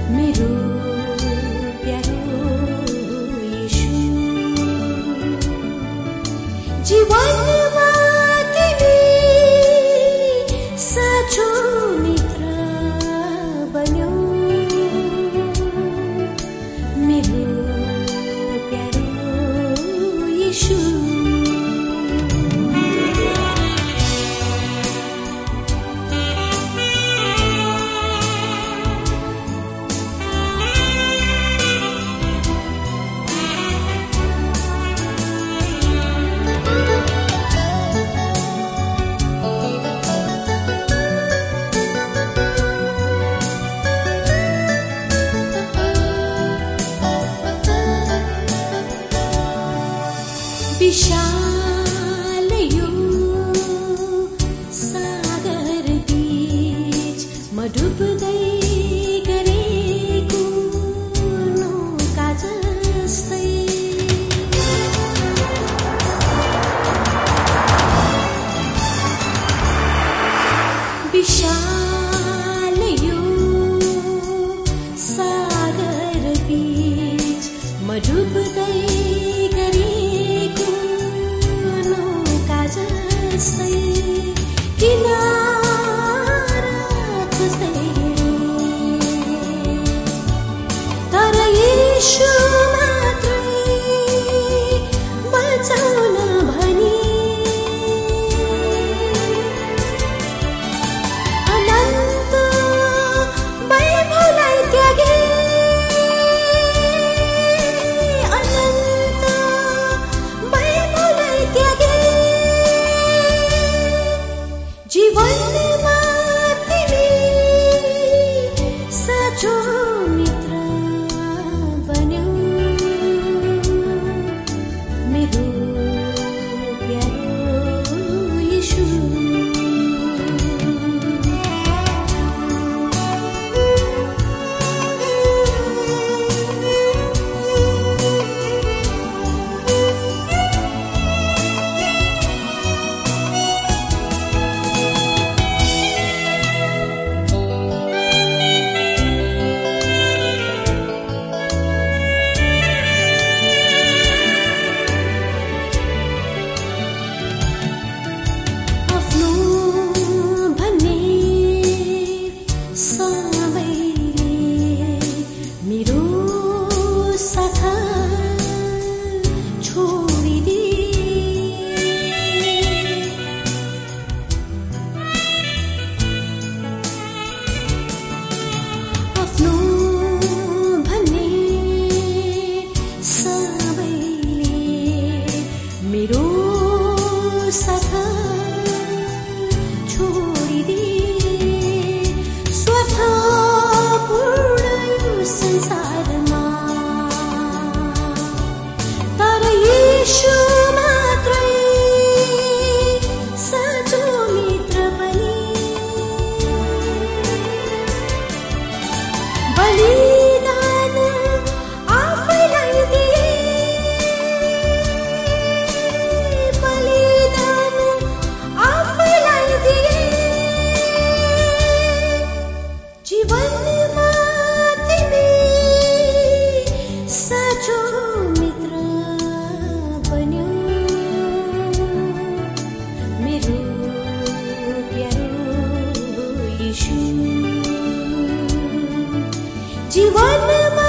मेरो प्यारो येशू जीवनमा तिमी साँचो मित्र बन्यौ मेरो प्यारो येशू विशाल यो सागर बीच म डुब्दै गरेको नौका जस्तै विशाल यो सागर बीच म डुब्दै तर येशू मात्रै बचाउन भनी अनन्त वैभवलाई त्यागे अनन्त वैभवलाई त्यागे जीवनमा तिमी साँचो मित्र बन्यौ मेरो प्यारो येशू मेरो साथा छोडिदिए स्वार्थपूर्ण यो संसारमा तर येशू मात्रै साँचो मित्र बने बलिदान आफैलाई दिए जीवनमा तिमी साँचो मित्र बन्यौ मेरो प्यारो येशू जीवनमा